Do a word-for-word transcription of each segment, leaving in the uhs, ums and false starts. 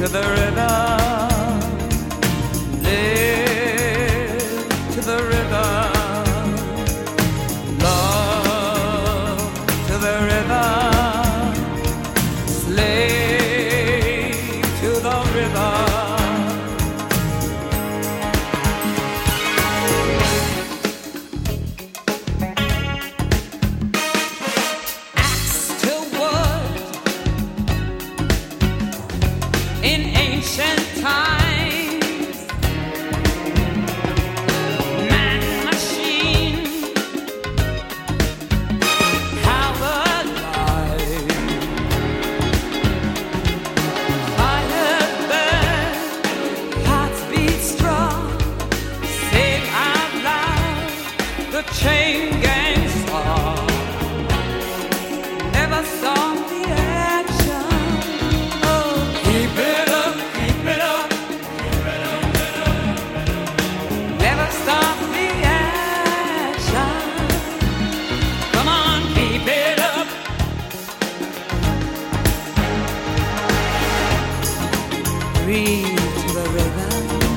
to the river, live to the river, love to the river, slave to the river. Chain gang star never saw the action. Oh, keep it up, keep it up, keep it up, keep it up. Never stop the action. Come on, keep it up. Breathe to the rhythm.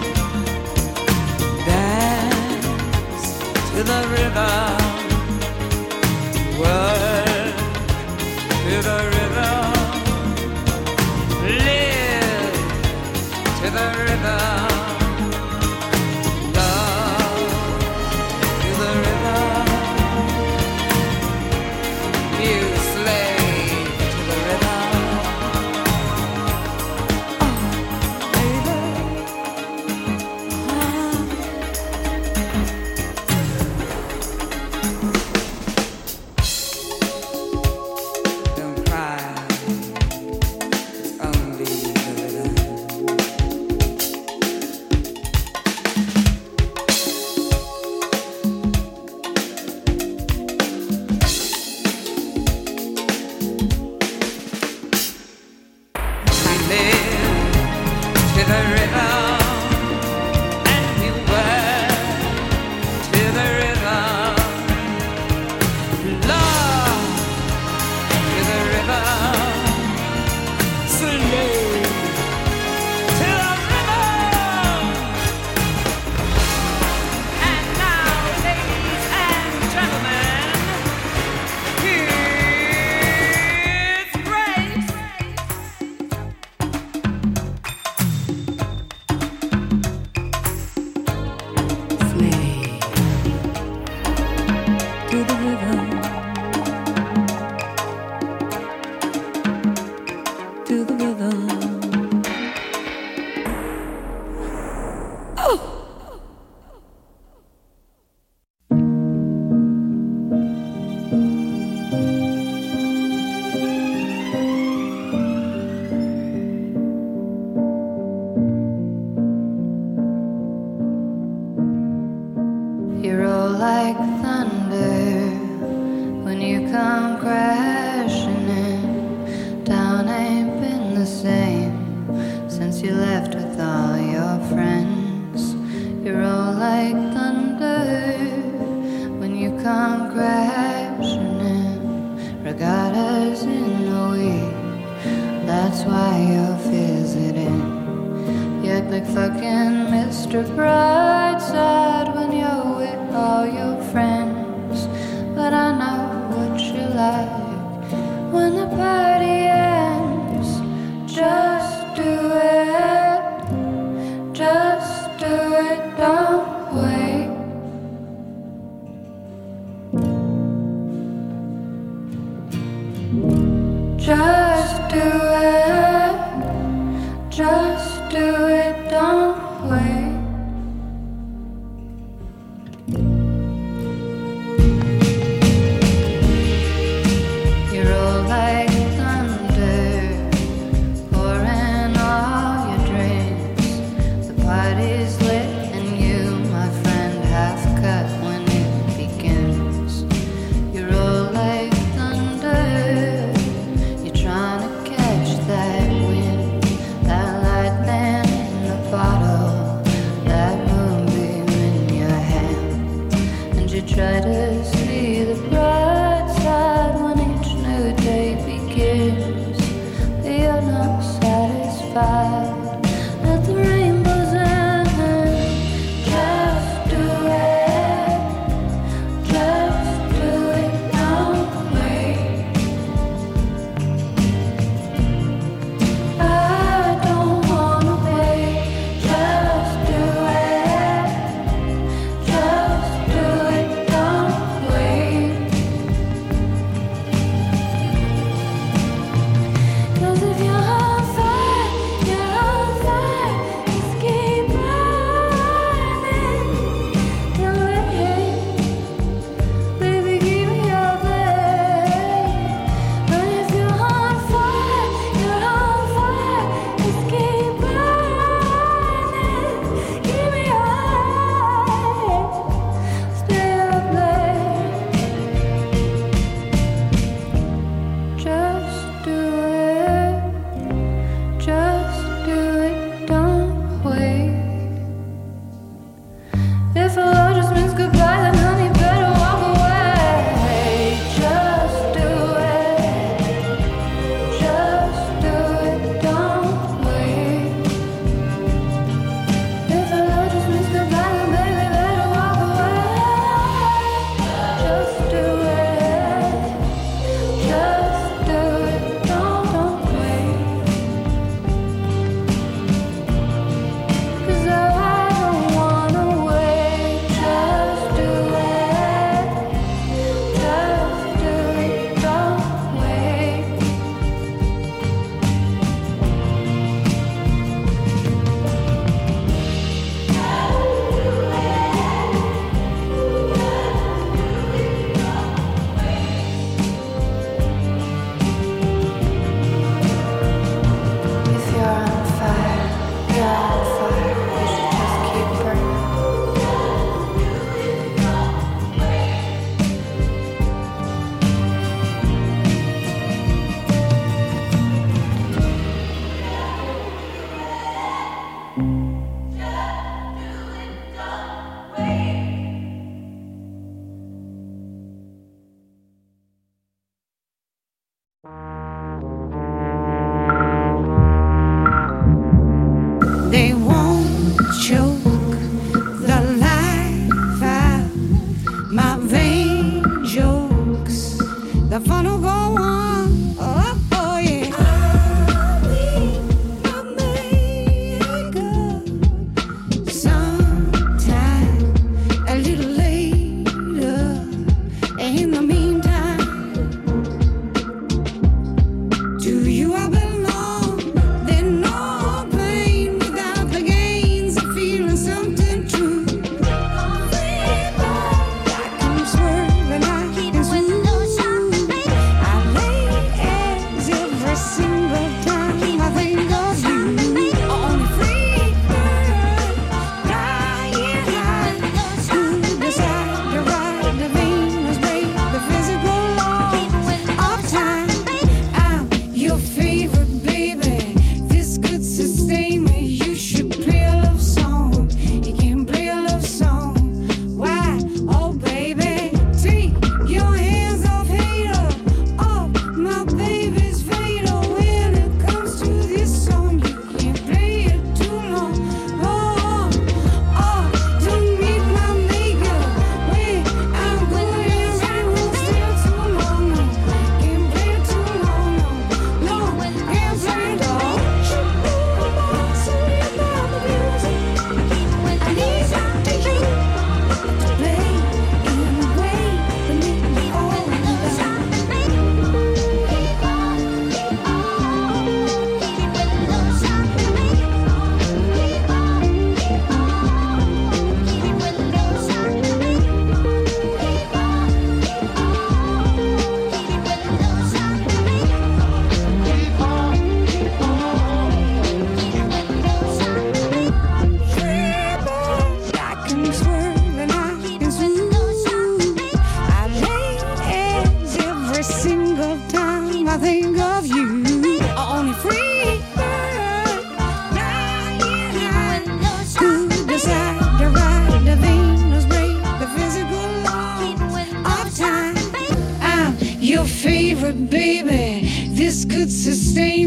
To the river, work to the river, live to the river, love to the river, you slave to the river. Oh, baby. Try to see the bright side when each new day begins, but you're not satisfied.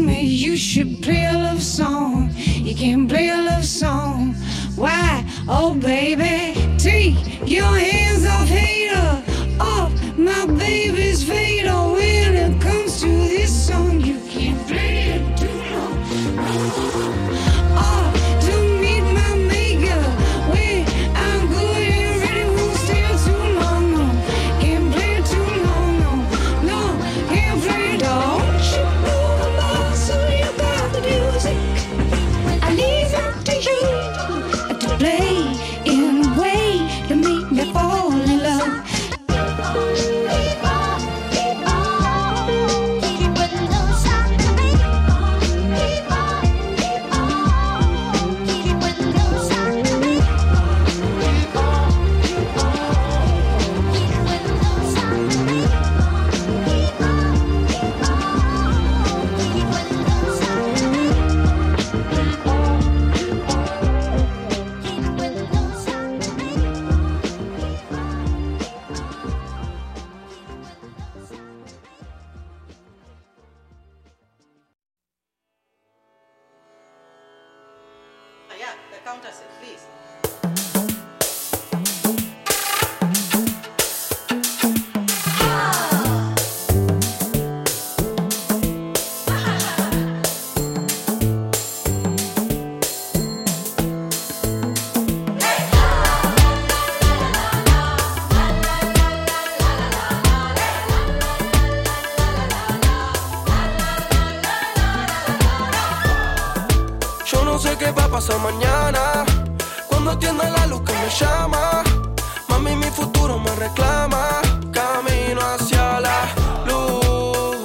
me you should play a love song. You can't play a love song. Why? Oh baby, take your hands off hater, off my baby's fader. When it comes to this song, you can't play it too long. Oh, to meet my maker, when I'm good and ready, won't stay too long. No, can't play it too long. No, no, can't play it. Don't you know the law? So you got the music. I leave it to you to play in a way to make me fall in love. Yeah, the countess, please. Yo no sé qué va a pasar mañana, cuando atienda la luz que me llama. Mami, mi futuro me reclama, camino hacia la luz.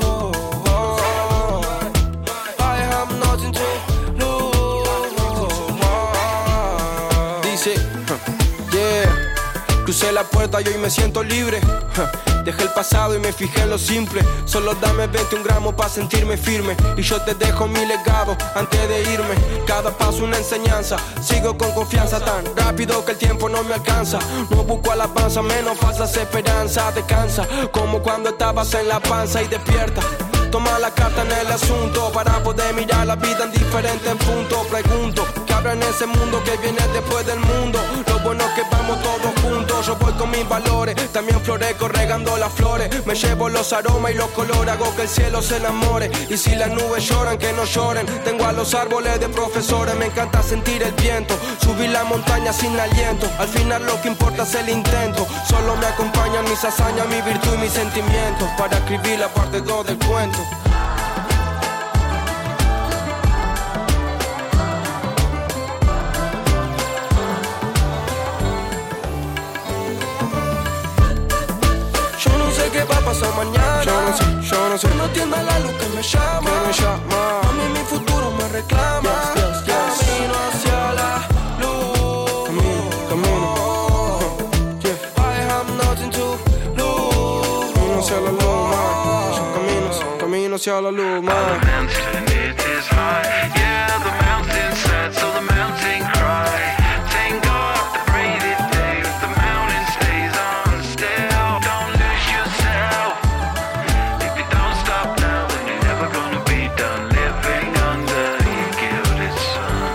I have nothing to lose. Dice, yeah, crucé la puerta y hoy me siento libre. Dejé el pasado y me fijé en lo simple. Solo dame veintiún gramos para sentirme firme. Y yo te dejo mi legado antes de irme. Cada paso una enseñanza. Sigo con confianza tan rápido que el tiempo no me alcanza. No busco alabanza, menos falsas esperanzas. Descansa como cuando estabas en la panza y despierta. Toma la carta en el asunto para poder mirar la vida en diferentes puntos. Pregunto, ¿qué habrá en ese mundo que viene después del mundo? Lo bueno es que vamos todos juntos. Yo voy con mis valores, también florezco regando las flores. Me llevo los aromas y los colores, hago que el cielo se enamore. Y si las nubes lloran, que no lloren. Tengo a los árboles de profesores, me encanta sentir el viento. Subir la montaña sin aliento, al final lo que importa es el intento. Solo me acompañan mis hazañas, mi virtud y mis sentimientos para escribir la parte dos del cuento. Yo no sé qué va a pasar mañana. Yo no sé, yo no sé. No atienda la luz que me llama. Que me llama. Mami, mi futuro me reclama. Yes, yes, yes. Camino hacia la luz. Camino, camino. Uh-huh. Yeah. I have nothing to lose. Camino hacia la luz, man. Camino, camino hacia la luz, man. The mountain, it is high. Yeah, the mountain said, so the mountain cried. Thank God the breathe it day. The mountain stays on still. Don't lose yourself. If you don't stop now, then you're never gonna be done living under your gilded sun.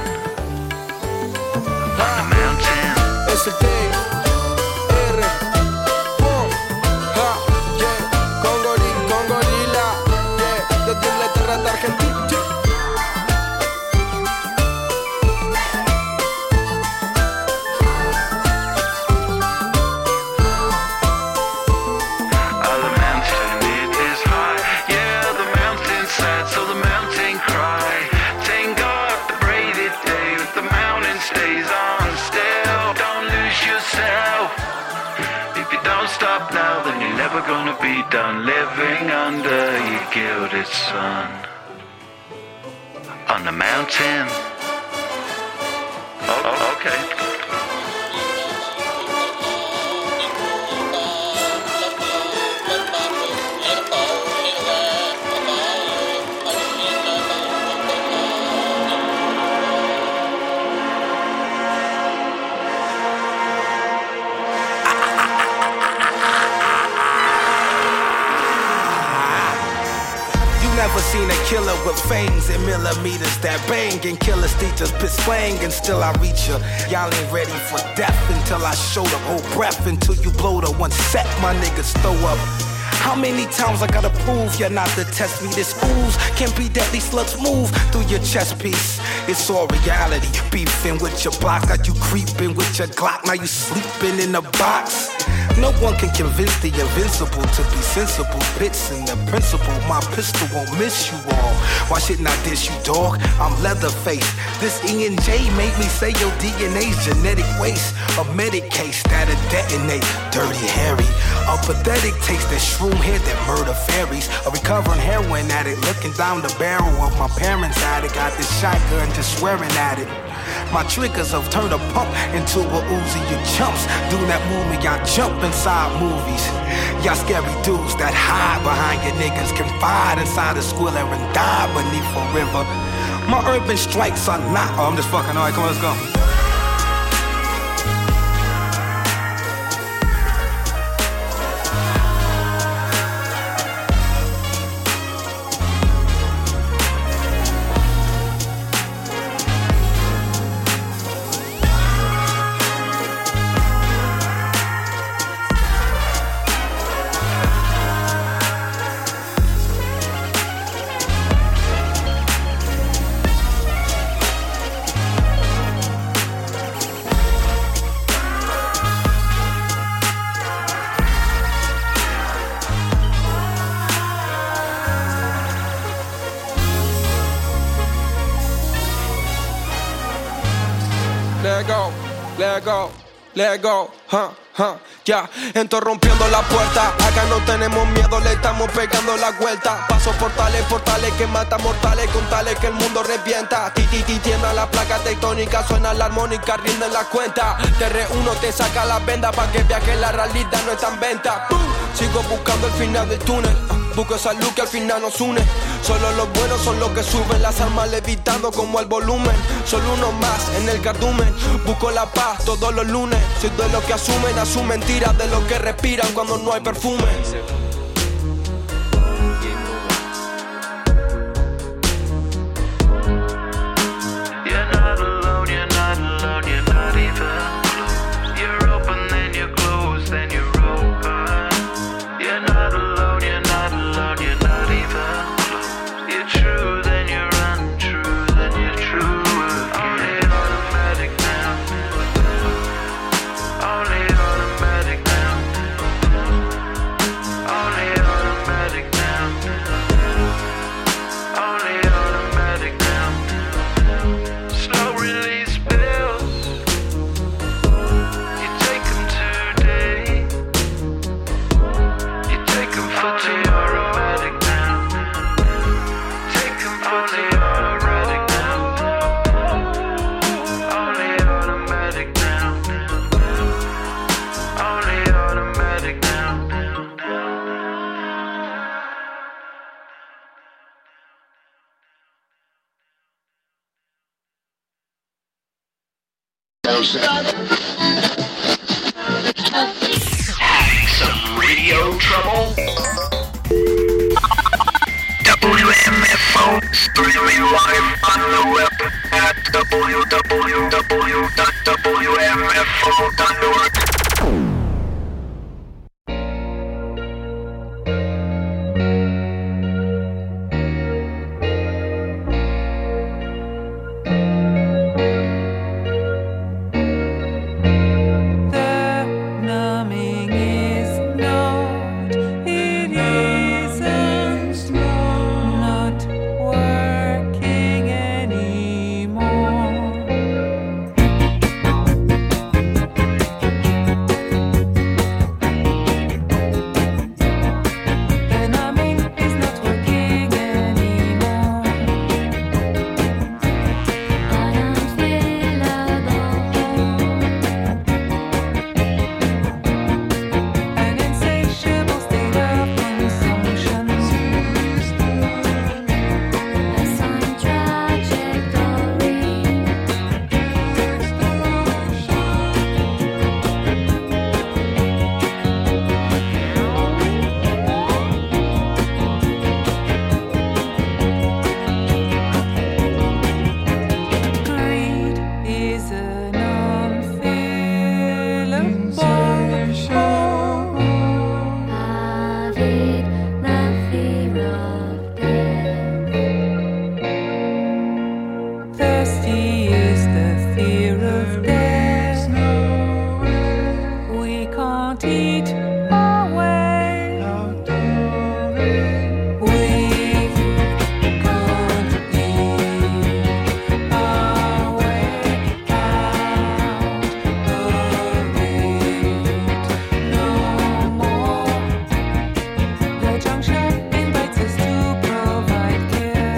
On the mountain. S T R Pum, ja, yeah, con gorila, con gorila, yeah, desde Inglaterra hasta Argentina, yeah. Oh, the mountain, it is high. Yeah, the mountain said, so the mountain cried. Thank God the braided day. The mountain stays on still. Don't lose yourself. If you don't stop now, then you're never gonna be done living under your gilded sun. On the mountain. Oh, oh, okay. You never seen a killer with fangs and millimeters that bang and killers teachers piss slang and still I reach ya. Y'all ain't ready for death until I show the whole breath until you blow the one set my niggas throw up. How many times I gotta prove you're not to test me? This fools can't be deadly slugs move through your chest piece. It's all reality. Beefing with your block, got you creeping with your Glock. Now you sleeping in a box. No one can convince the invincible to be sensible. Bits in the principle, my pistol won't miss you all. Why shouldn't I dish you, dog? I'm Leatherface. This E and J made me say your D N A's genetic waste. A medic case that'll detonate. Dirty Harry, a pathetic taste that shroom head that murder fairies. A recovering heroin addict looking down the barrel of my parents' attic. Got this shotgun just swearing at it. My triggers have turned a pump into a Uzi, you chumps. Do that movie, y'all jump inside movies. Y'all scary dudes that hide behind your niggas, confide inside a squiller and die beneath a river. My urban strikes are not. Oh, I'm just fucking. All right, come on, let's go. Let go, let go, let go, huh, huh, ya, yeah. Entro rompiendo la puerta, acá no tenemos miedo, le estamos pegando la vuelta. Paso portales, portales que matan mortales, con tales que el mundo revienta. Ti, ti, ti, tiembla la placa tectónica, suena la armónica, rinden la cuenta. Te reúno, te saca la venda, pa' que veas que la realidad no está en venta. ¡Pum! Sigo buscando el final del túnel, busco esa luz que al final nos une. Solo los buenos son los que suben, las armas levitando como el volumen. Solo uno más en el cardumen, busco la paz todos los lunes. Soy de los que asumen a su mentira, de los que respiran cuando no hay perfume. You're not alone, you're not alone, you're not even close. You're open, then you're closed, then you're open. You're not alone, you're not alone, you're not even close. You're true, then you're untrue, then you're true. Only automatic now. Only automatic now. Only automatic now. Only automatic now. Slow release pills. You take them today. You take them for automatic now. Take them for automatic now. Only automatic now. Only automatic now. Some radio trouble? W M F O streaming live on the web at w w w dot w m f o dot org. The numbing is not, it isn't not working anymore. majesty is the fear of death. We can't eat our way. We can't eat our way out of it no more. The junction invites us to provide care.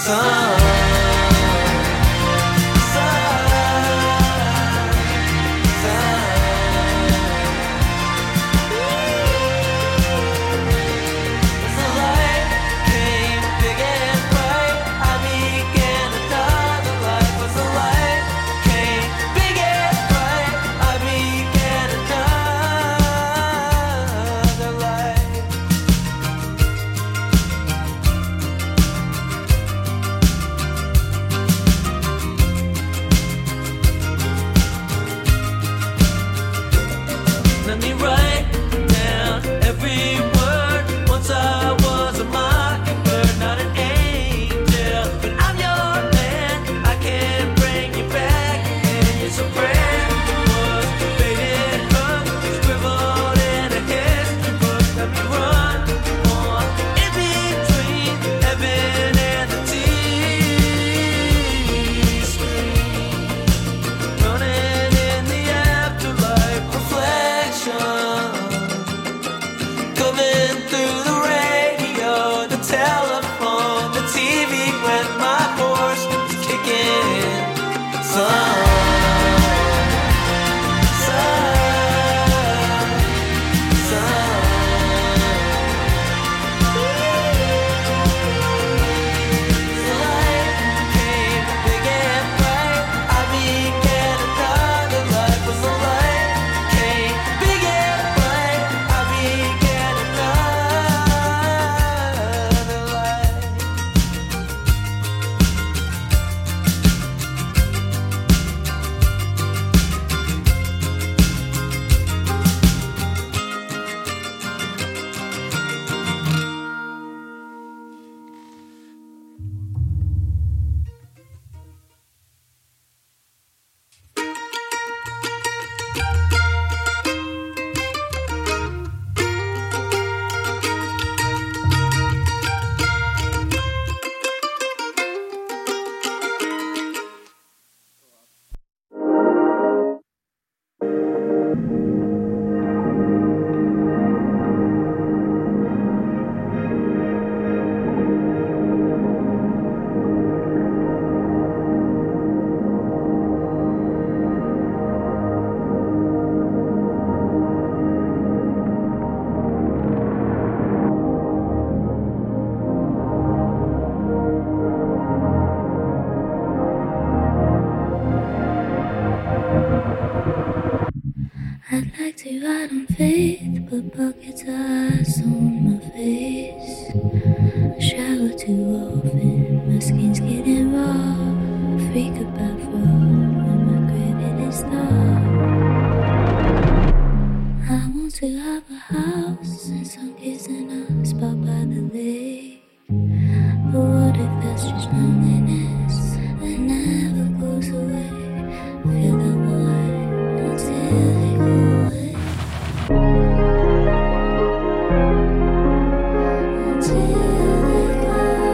I'd like to ride on faith, but buckets of ice on my face. I shower too often, my skin's getting raw. I freak about fraud when my credit is low. I want to have a house and some kids in a spot by the lake. But what if that's just loneliness that never goes away? Feel the void until they go away. Until they go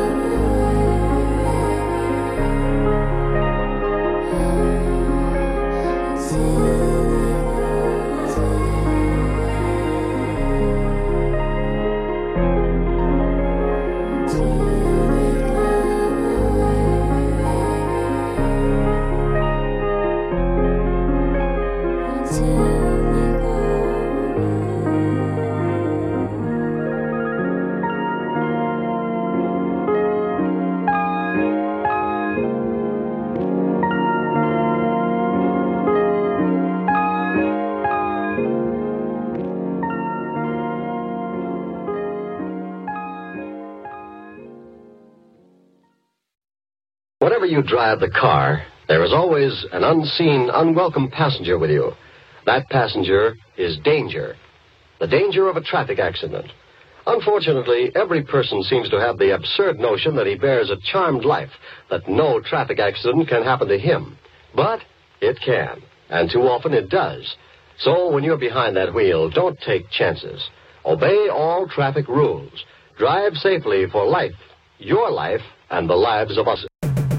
away. Until Whenever you drive the car, there is always an unseen, unwelcome passenger with you. That passenger is danger. The danger of a traffic accident. Unfortunately, every person seems to have the absurd notion that he bears a charmed life, that no traffic accident can happen to him. But it can, and too often it does. So when you're behind that wheel, don't take chances. Obey all traffic rules. Drive safely for life, your life, and the lives of us.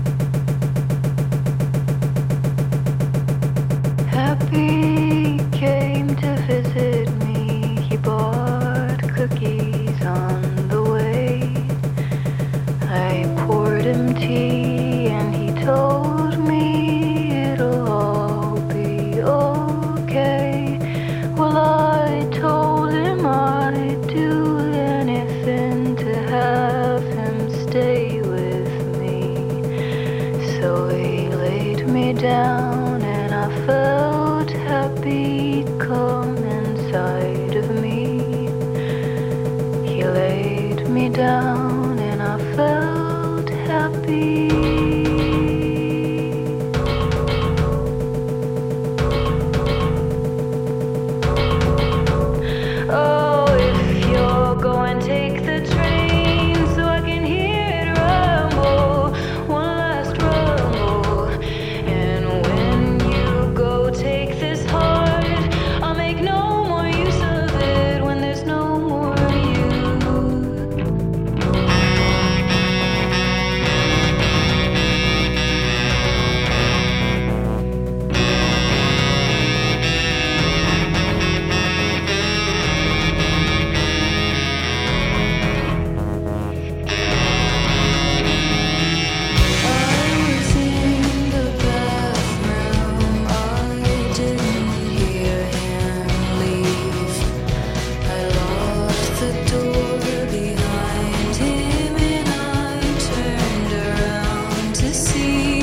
Happy came to visit me. He bought cookies on the way. I poured bought him tea and he told me it'll all be okay. Well, I told him I'd do anything to have him stay with me. So he laid me down and I felt happy come inside of me. He laid me down and I felt happy. Oh, if you're going, take the train so I can hear it rumble, one last rumble. And when you go, take this heart. I'll make no more use of it when there's no more you. I was in the bathroom, I didn't hear him leave. I locked the door behind him and I turned around to see,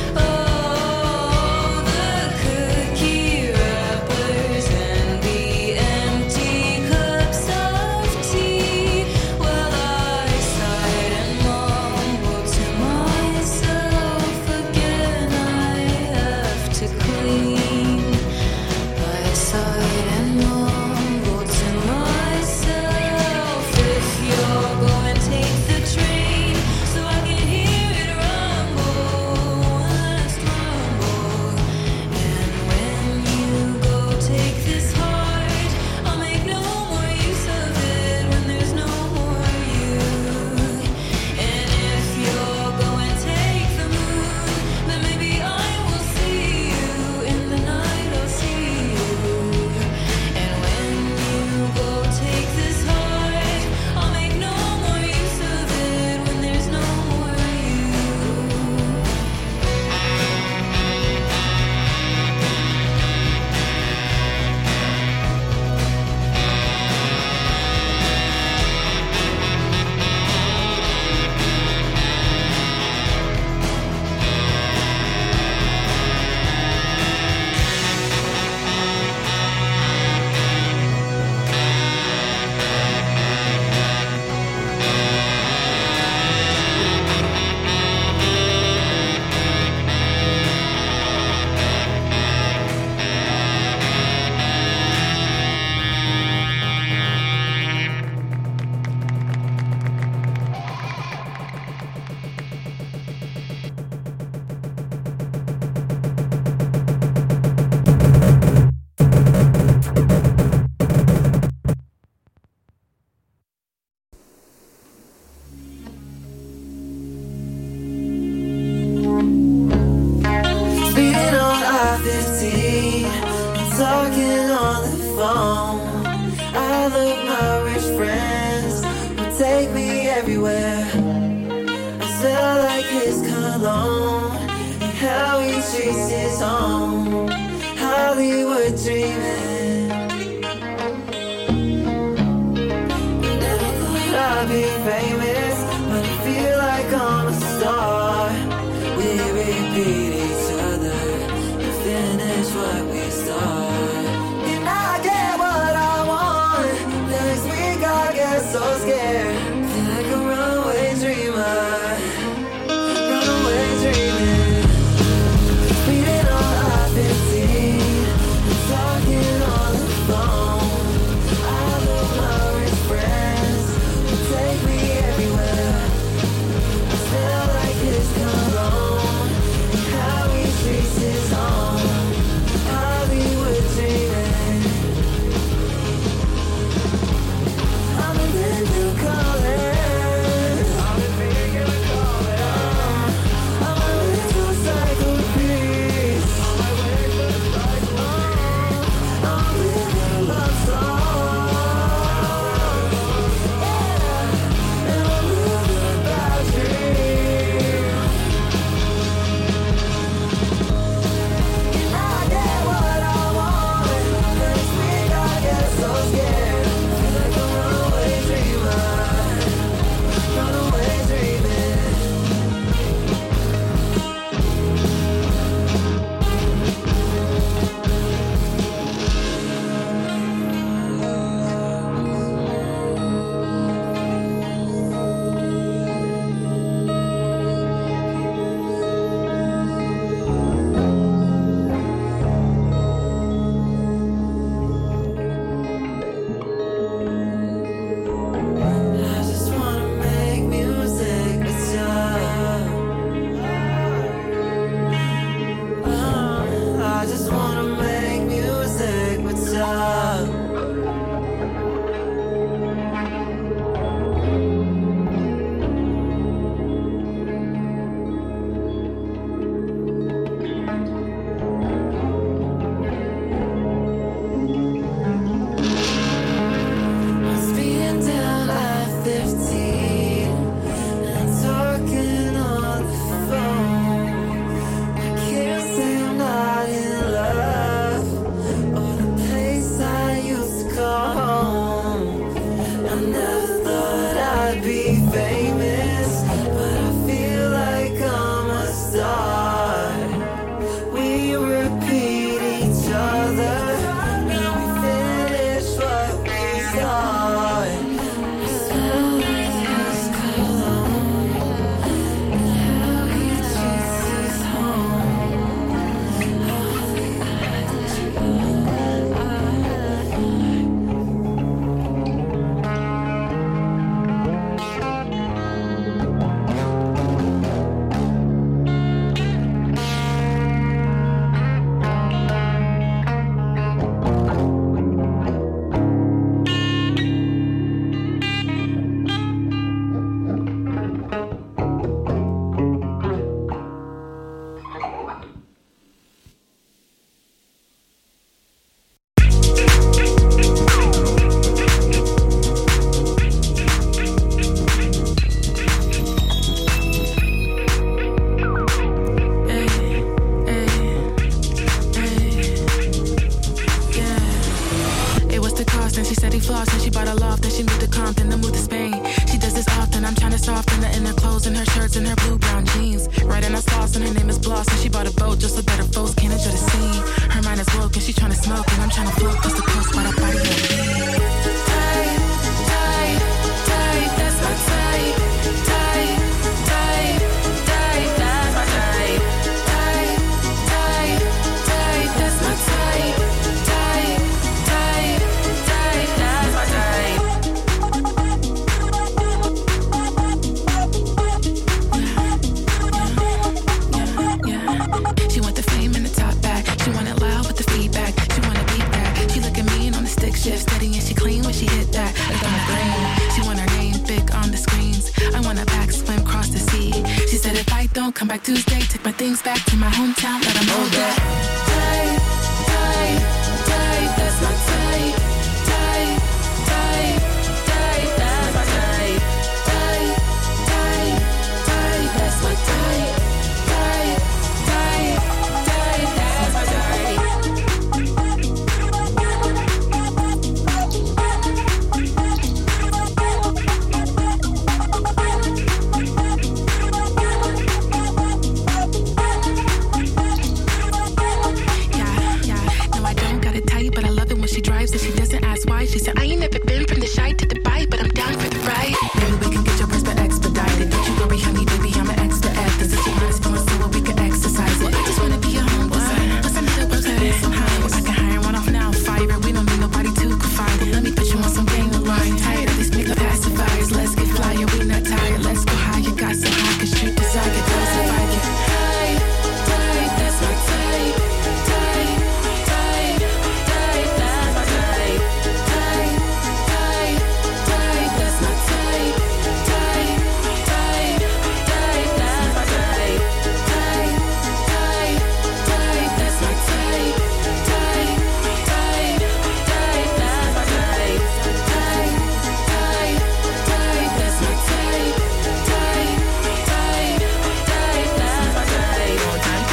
oh, the cookie wrappers and the empty cups of tea. Well, I sighed and mumbled to myself again, I have to clean. I sighed and mumbled to myself, if you're going, take the train so I can hear it rumble, one last rumble. And when you go, take this heart. I'll make no more use of it when there's no more you. And if you're going, take the moon, then maybe I will see you in the night. I'll see you. And when you go, take this heart. I'll make no more use of it when there's no more you. Speeding on I fifteen, talking on the phone. I love my rich friends who take me everywhere. I smell like his cologne and how he treats his home. Hollywood dreaming. Never thought I'd be famous, but I feel like I'm a star. We repeat each other and finish what we start. And I get what I want. Next week I get so scared. Feel like a runaway dreamer. Runaway dreaming. Speeding on I fifteen. I'm talking on shorts and her blue brown jeans. Right in our sauce and her name is Bloss. And she bought a boat just so that her foes can't enjoy the scene. Her mind is woke and she tryna smoke and I'm tryna float. Cause the coast by the body of me. Tight, tight, tight, that's my type. Tight, tight, tight, that's my type. Tight, tight, tight, that's my type. Tight, tight, tight, that's my type. She want the fame and the top back. She want it loud with the feedback. She want to beat that. She look at me and on the stick shift, steady and she clean when she hit that. Like on the brain. She want her name big on the screens. I want a back swim cross the sea. She said if I don't come back Tuesday, take my things back to my hometown, let them know that. Tight, tight, tight, that's my type. Tight, tight, tight, that's my type. Tight, tight, tight, that's my type. Tight, tight, tight, that's my type. But I love it when she drives and she doesn't ask why. She said, I ain't never been from the shy to the bite, but I'm down for the ride. Maybe we can get your wrist but expedited. Don't you worry, honey, baby, I'm an expert at this. If you want us feeling so we can exercise it. I just wanna be your homeboy. Plus I'm the website somehow. I can hire one off now, fire it. We don't need nobody to confide in. Let me put you on some gang line. Tired of these nigga pacifiers. Let's get flyer, we not tired. Let's go higher, got so high, cause street desire, those if I get tight, tight, that's my type. Tight, tight, tight, that's my type. Tight, tight, tight, that's my type. Tight, tight, tight, that's my type. Tight, tight, tight, that's my type. Tight, tight, tight, that's my type. Tight, tight, tight, that's my type. Tight, tight, tight, that's my type. One time.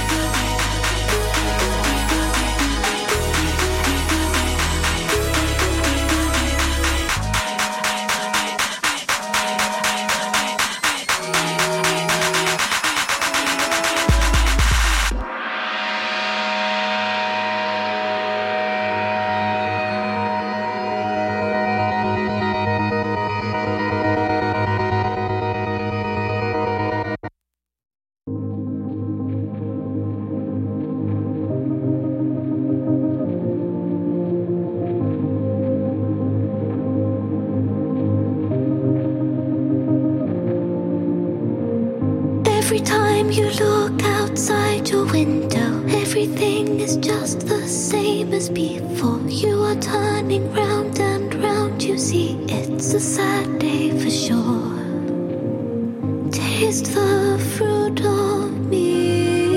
Every time you look outside your window, everything is just the same as before. You are turning round and round, you see it's a sad day for sure. Taste the fruit of me.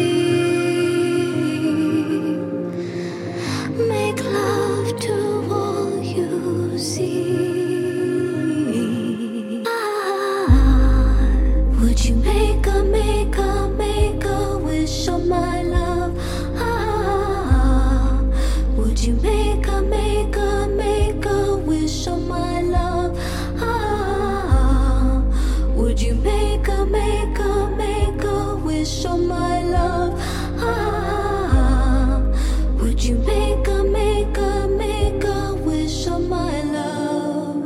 Make love to all you see. Ah, would you make a, make a, make a wish on my love? Ah, would you make a, make a, make a wish on my love? Ah, would you make a, make a, make a wish on my love? Ah, would you make a, make a, make a wish on my love?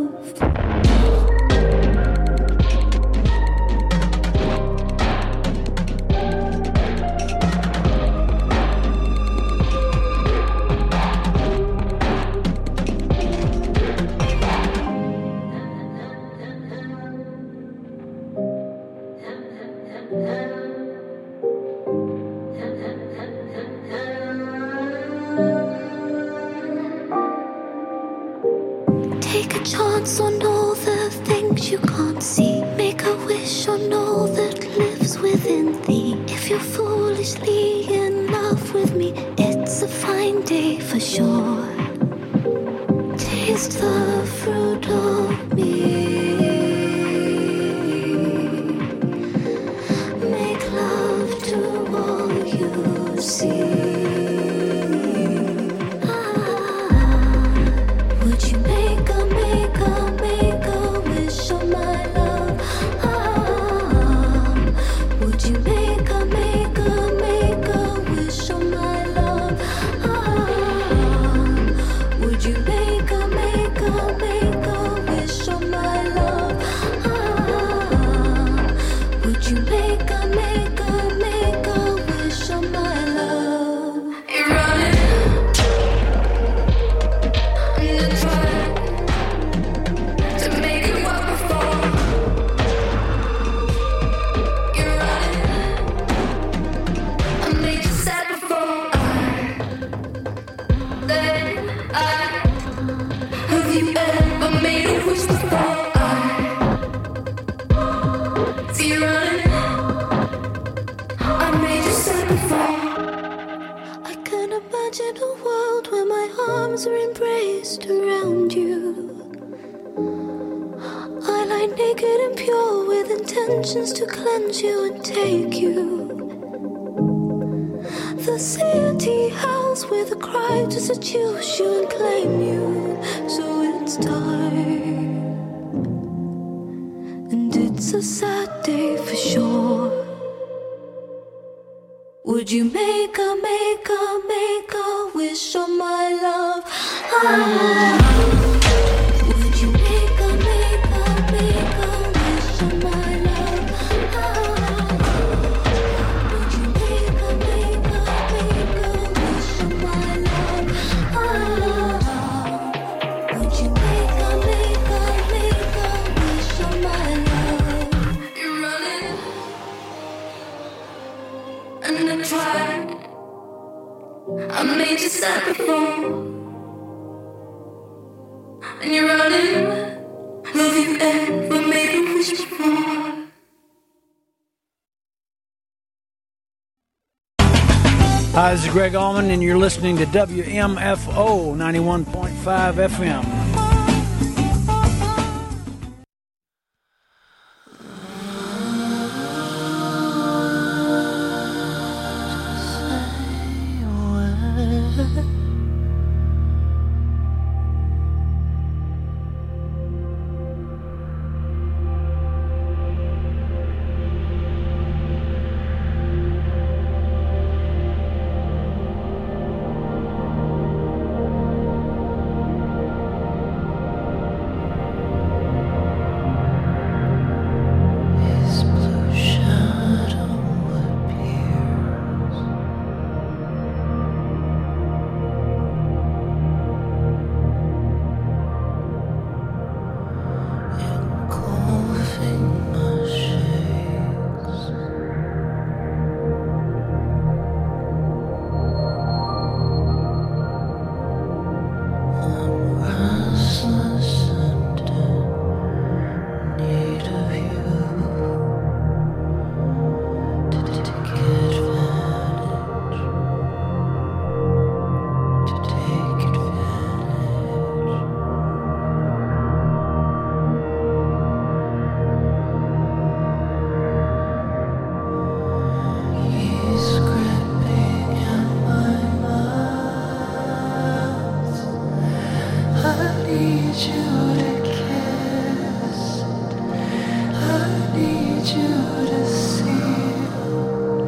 Take a chance on all the things you can't see. Make a wish on all that lives within thee. If you're foolishly in love with me, it's a fine day for sure. Taste the fruit of me. Make love to all you see. Would you make a, make a, make a wish on my love? Ah, make a, make a, make a wish on my love? You're running and you're trying to make it work before. You're running, I made you sad before. Then I, have you ever made a wish before? See you running, I made you sad before. I can imagine a world where my arms are embraced around you. I lie naked and pure with intentions to cleanse you and take you. The city house with a cry to seduce you and claim you. So it's time, and it's a sad day for sure. Would you make a, make a, make a wish on my love? Ah. Would you make a, make a, make a wish on my love? Ah. Would you make a, make a, make a wish on my love? Ah. Would you make a, make a, make a wish on my love? You're running and I tried. I made you sad before. And you're running. Have you ever made a wish before? Hi, this is Greg Allman, and you're listening to W M F O ninety-one point five F M. Need you to see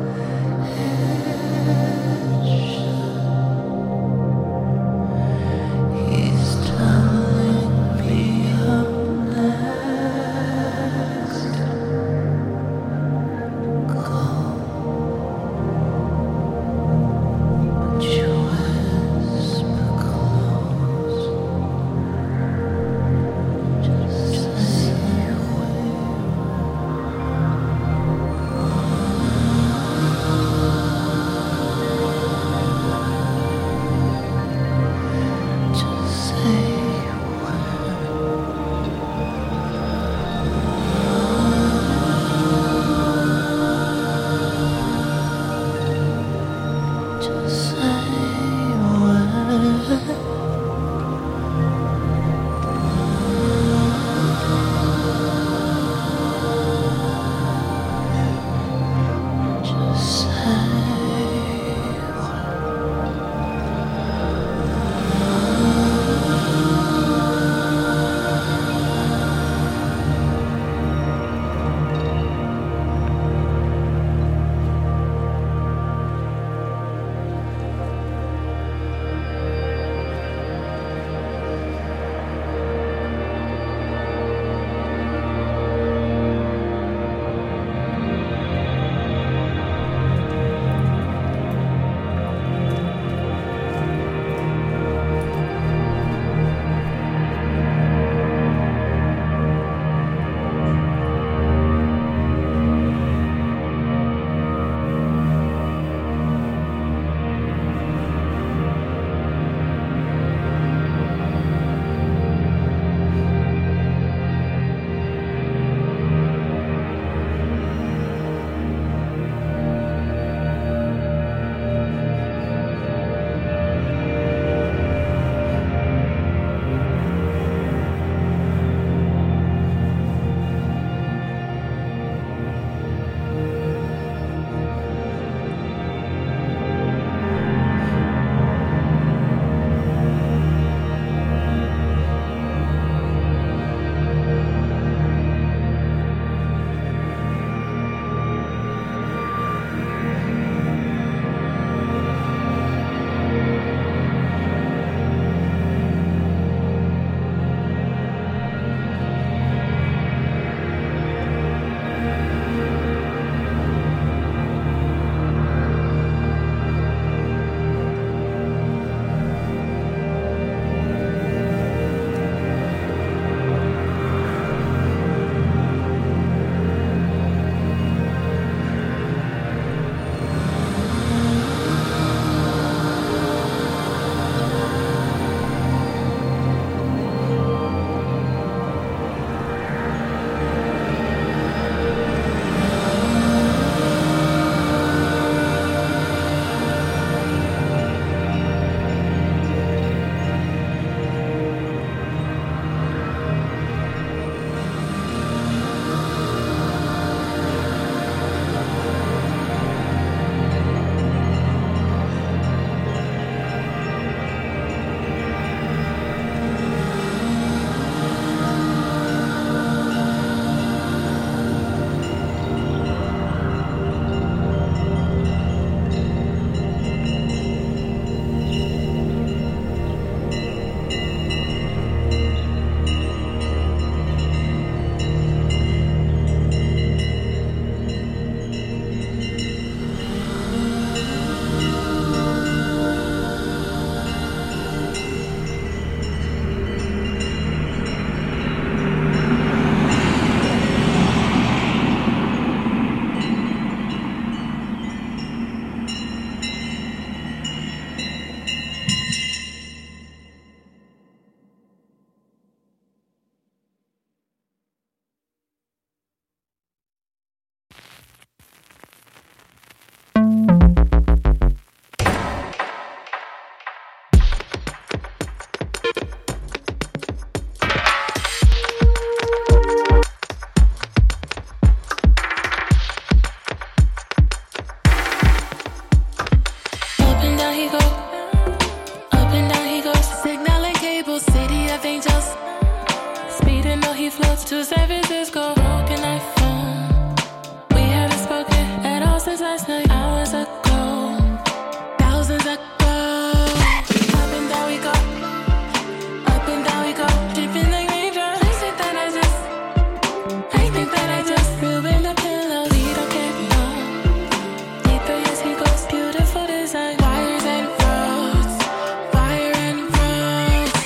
last night, hours ago, thousands ago. Up and down we go, up and down we go, dripping like raindrops. I think that I just, I think that I just ruined the pillow. We don't get no deeper as he goes. Beautiful design, wires and roads, wire and roads.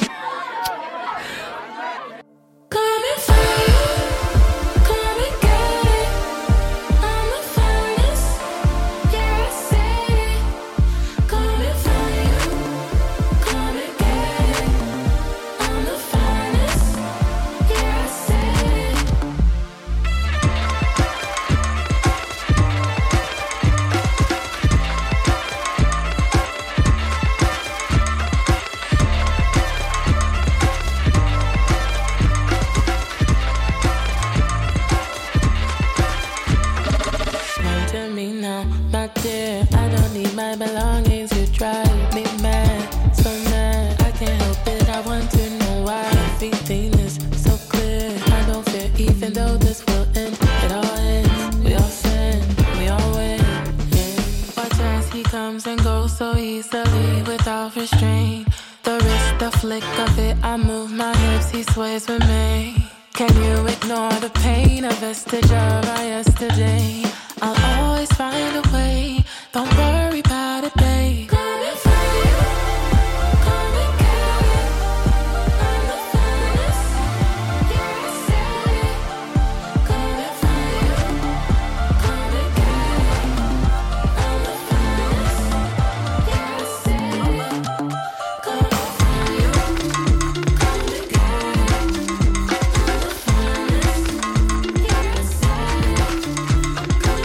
Coming for you, come and get it. I'm the finest, yeah I said it. Coming for you, come and get it. I'm the finest, yeah I said it. Come to me now, my dear. I don't need my belongings. You drive me mad, so mad. I can't help it. I want to know why everything is so clear. I don't fear, even though this will end. It all ends. We all sin, we all win. Yeah. Watch as he comes and goes so easily, without restraint. The wrist, the flick of it. I move my hips. He sways with me. Can you ignore the pain? A vestige of our yesterday. I'll always find a way. Don't worry about it, babe. Coming for you, come and get it. I'm the finest, yeah I said it. Coming for you, come and get it. I'm the finest, yeah I said it. Coming for you, come and get it. I'm the finest, yeah I said it. Coming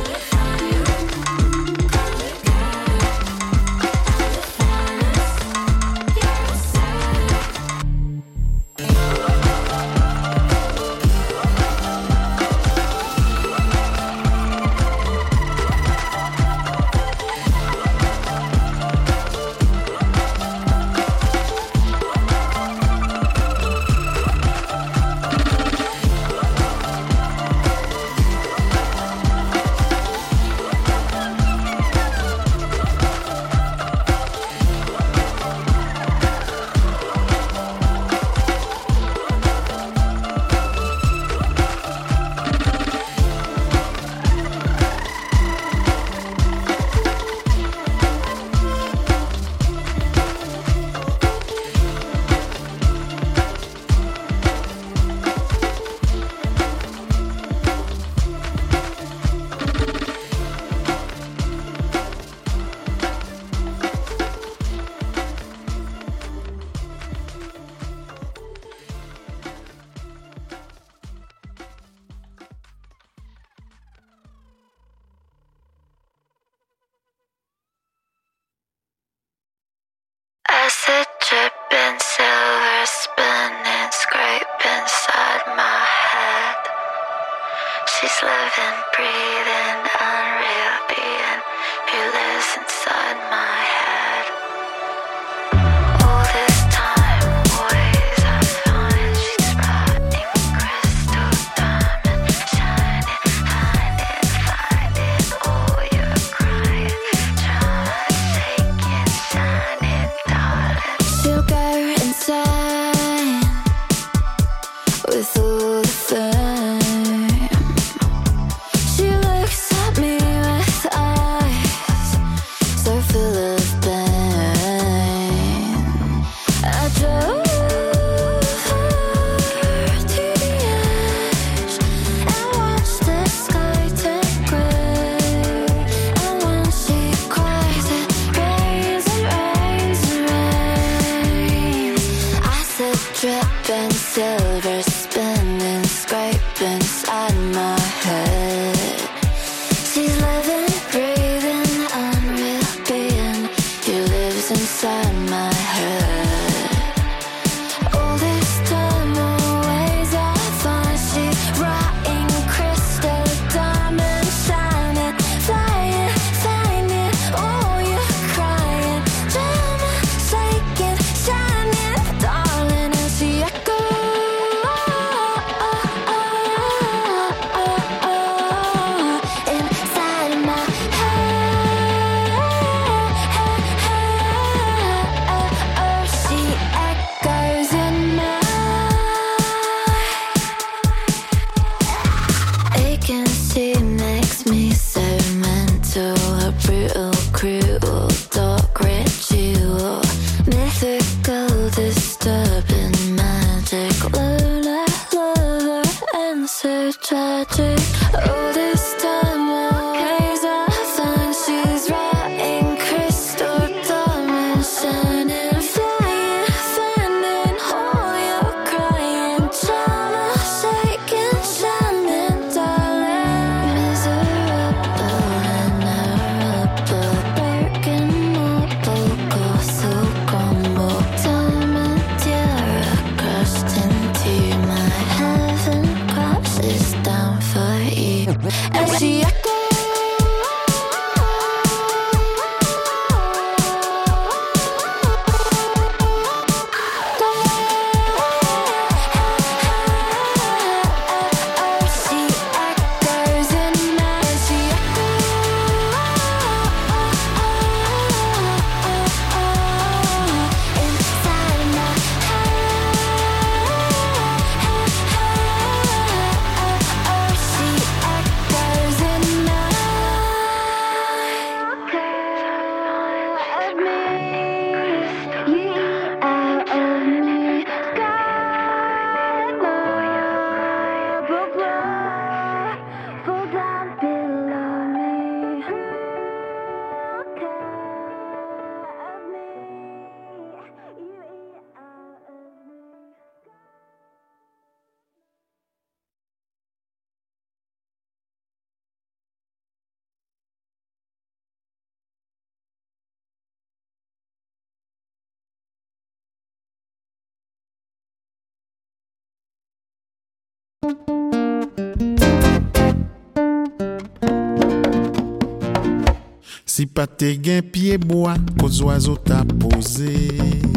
Si pas te gen pied bois, cause oiseau t'a posé.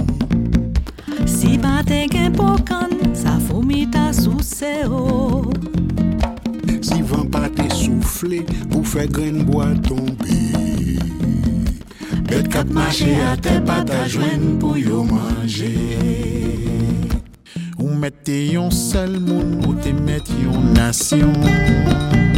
Si pas te gen pokan, sa fourmi t'a soucé oh. Si vent pas te soufflé, pour faire grain bois tomber. Bête k'ap marché à terre pas ta joine pour yo manger. Ou mette yon seul moun, ou te mette yon nation.